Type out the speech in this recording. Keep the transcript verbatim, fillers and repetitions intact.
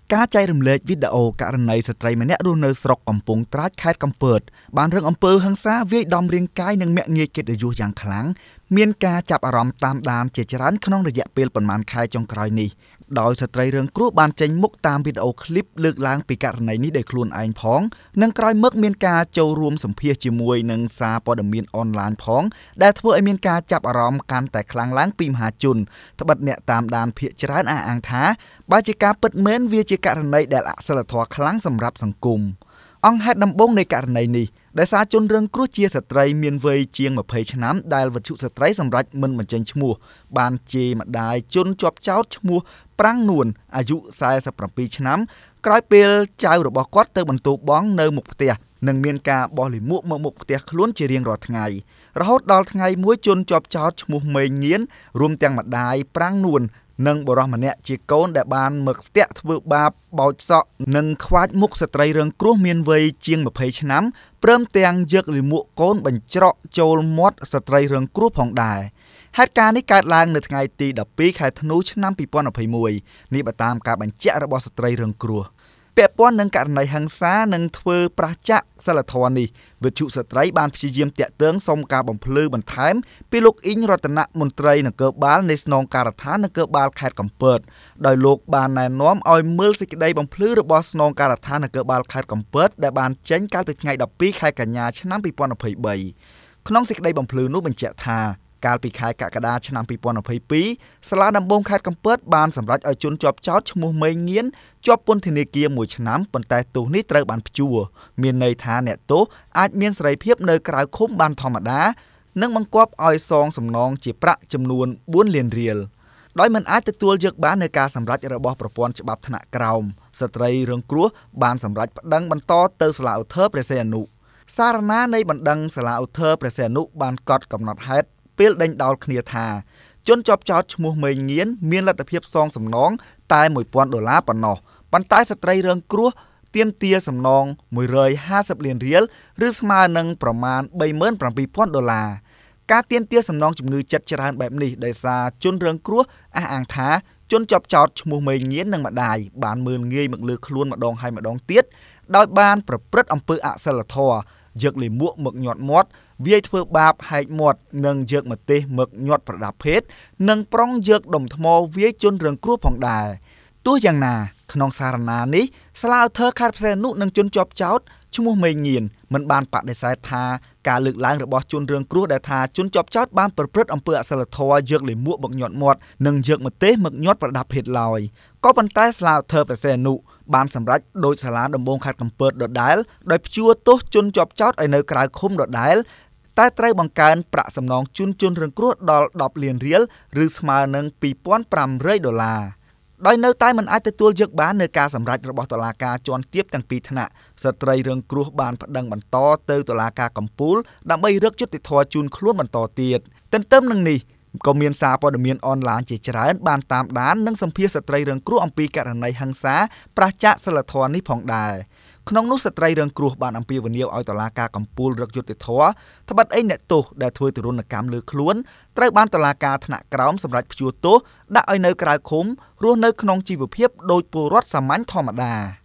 ការចែករំលែកវីដេអូករណីស្ត្រីម្នាក់រស់នៅស្រុកកំពង់ត្រាចខេត្តកំពតបានរងអំពើហិង្សាវាយដំរាងកាយនិងមាក់ងាយកិត្តិយសយ៉ាងខ្លាំងមានការចាប់អារម្មណ៍តាមដានជាច្រើនក្នុងរយៈពេលប៉ុន្មានខែចុងក្រោយនេះដោយស្ត្រីរងគ្រោះបានចេញមុខតាមវីដេអូឃ្លីបលើកឡើងពីករណីនេះដោយខ្លួនឯងផងនិងក្រោយមកមានការចូលរួមសម្ភាសជាមួយនឹងសារព័ត៌មានអនឡាញផងដែលធ្វើឲ្យមានការចាប់អារម្មណ៍កាន់តែខ្លាំងឡើងពីមហាជនត្បិតអ្នកតាមដានភាគច្រើនអះអាងថាបើជាការពិតមែនវាជាករណីដែលអសិលធម៌ខ្លាំងសម្រាប់សង្គមអង្គហេតុដំបូងនៃករណីនេះដោយសារជនរងគ្រោះជាស្ត្រីមានវ័យជាងម្ភៃឆ្នាំដែលវិទ្យុស្ត្រីសម្រាប់មិនបញ្ចេញឈ្មោះបានជេរម្ដាយជនជាប់ចោទឈ្មោះប្រាំងនួនអាយុសែសិបប្រាំពីរឆ្នាំក្រោយពេលចៅរបស់គាត់ទៅបន្ទោបង់នៅមុខផ្ទះនិងមានការបោះលាមកមកមុខផ្ទះខ្លួនជារៀងរាល់ថ្ងៃរហូតដល់ថ្ងៃមួយជនជាប់ចោទឈ្មោះមេងញៀនរួមទាំងម្ដាយប្រាំងនួននិងបុរសម្នាក់ជាកូនដែលបានមឹកស្ទាក់ធ្វើបាបបោចសក់និងខ្វាចមុខស្ត្រីរងគ្រោះមានវ័យជាងម្ភៃឆ្នាំព្រមទាំងយកលាមកកូនបញ្ច្រកចូលមាត់ស្ត្រីរងគ្រោះផងដែរហេតុការណ៍នេះកើតឡើងនៅថ្ងៃទីដប់ពីរខែធ្នូឆ្នាំពីរពាន់ម្ភៃមួយនេះបើតាមការបញ្ជាក់របស់ស្ត្រីរងគ្រោះពាក់ព័ន្ធនឹងករណីហិង្សានិងធ្វើប្រឆាចសិលធម៌នេះវិទ្យុស្ត្រីបានព្យាយាមតាក់ទងសុំការបំភ្លឺបន្ថែមពីលោកអ៊ីងរតនៈមន្ត្រីនគរបាលនៃស្នងការដ្ឋាននគរបាលខេត្តកំពតដោយលោកបានណែនាំឲ្យមើលសេចក្តីបំភ្លឺរបស់ស្នងការដ្ឋាននគរបាលខេត្តកំពតដែលបានចេញកាលពីថ្ងៃដប់ពីរខែកញ្ញាឆ្នាំពីរពាន់ម្ភៃបីក្នុងសេចក្តីបំភ្លឺនោះបញ្ជាក់ថាកាលពីខែកក្កដាឆ្នាំពីរពាន់ម្ភៃពីរសាលាដំបងខេត្តកំពតបានសម្រេចឲ្យជនជាប់ចោទឈ្មោះមេងញៀនជាប់ពន្ធនាគារមួយឆ្នាំប៉ុន្តែទោសនេះត្រូវបានព្យួរមានន័យថាអ្នកទោសអាចមានសេរីភាពនៅក្រៅឃុំបានធម្មតានិងបង្គាប់ឲ្យសងសំណងជាប្រាក់ចំនួនបួនលានរៀលដោយមិនអាចទទួលយកបាននៅការសម្រេចរបស់ប្រព័ន្ធច្បាប់ថ្នាក់ក្រោមស្ត្រីរងគ្រោះបានសម្រេចប្តឹងបន្តទៅសាលាឧទ្ធរព្រះសីហនុសារណានៃបណ្ដឹងសាលាឧទ្ធរព្រះសីហនុបានកត់កំណត់ហេតុពេលដេញដោលគ្នាថាជនជាប់ចោទឈ្មោះមេងញៀនមានលទ្ធភាពសងសំណងតែមួយពាន់ដុល្លារប៉ុណ្ណោះប៉ុន្តែស្ត្រីរងគ្រោះទាមទារសំណងមួយរយហាសិបលានរៀលឬស្មើនឹងប្រមាណបីម៉ឺនប្រាំពីរពាន់ដុល្លារការទាមទារសំណងជំងឺចិត្តច្រើនបែបនេះដោយសារជនរងគ្រោះអះអាងថាជនជាប់ចោទឈ្មោះមេងញៀននិងម្ដាយបានមើលងាយមកលើខ្លួនម្ដងហើយម្ដងទៀតដោយបានប្រព្រឹត្តអំពើអសិលធម៌យកលាមកមកញាត់មាត់វាយធ្វើបាបហែកមាត់និងយកម្ទេសមកញាត់ប្រដាប់ភេទនិងប្រុងយកដុំថ្មវាយជនរងគ្រោះផងដែរទោះយ៉ាងណាក្នុងសារណានេះសាលាឧទ្ធរខេត្តព្រះសីហនុនិងជនជាប់ចោទឈ្មោះមេងញៀនមិនបានបដិសេធថាការលើកឡើងរបស់ជនរងគ្រោះដែលថាជនជាប់ចោទបានប្រព្រឹត្តអំពើអសិលធម៌យកលាមកមកញាត់មាត់និងយកម្ទេសមកញាត់ប្រដាប់ភេទឡើយក៏ប៉ុន្តែសាលាឧទ្ធរព្រះសីហនុបានសម្រេចដោយសាលាដំបងខេត្តកំពតដដែលដោយព្យួរទោសជនជាប់ចោទឲ្យនៅក្រៅឃុំដដែលតែត្រូវបង្កើនប្រាក់សំណងជូនជនរងគ្រោះដល់ដប់លានរៀលឬស្មើនឹងពីរពាន់ប្រាំរយដុល្លារដោយនៅតែមិនអាចទទួលយកបាននៅការសម្រេចរបស់តុលាការជាន់ទាបទាំងពីរថ្នាក់ស្ត្រីរងគ្រោះបានប្តឹងបន្តទៅតុលាការកំពូលដើម្បីរកយុត្តិធម៌ជូនខ្លួនបន្តទៀតទន្ទឹមនឹងនេះក៏មានសារព័ត៌មានអនឡាញជាច្រើនបានតាមដាននិងសម្ភាសស្ត្រីរងគ្រោះអំពីករណីហិង្សាប្រឆាចសិលធម៌នេះផងដែរក្នុងនោះស្ត្រីរងគ្រោះបានអំពាវនាវឲ្យតុលាការកំពូលរកយុត្តិធម៌ត្បិតអីអ្នកទោសដែលធ្វើទរណកម្មលើខ្លួនត្រូវបានតុលាការថ្នាក់ក្រោមសម្រេចព្យួរទោសដាក់ឲ្យនៅក្រៅឃុំរស់នៅក្នុងជីវភាពដោយពលរដ្ឋសាមញ្ញធម្មតា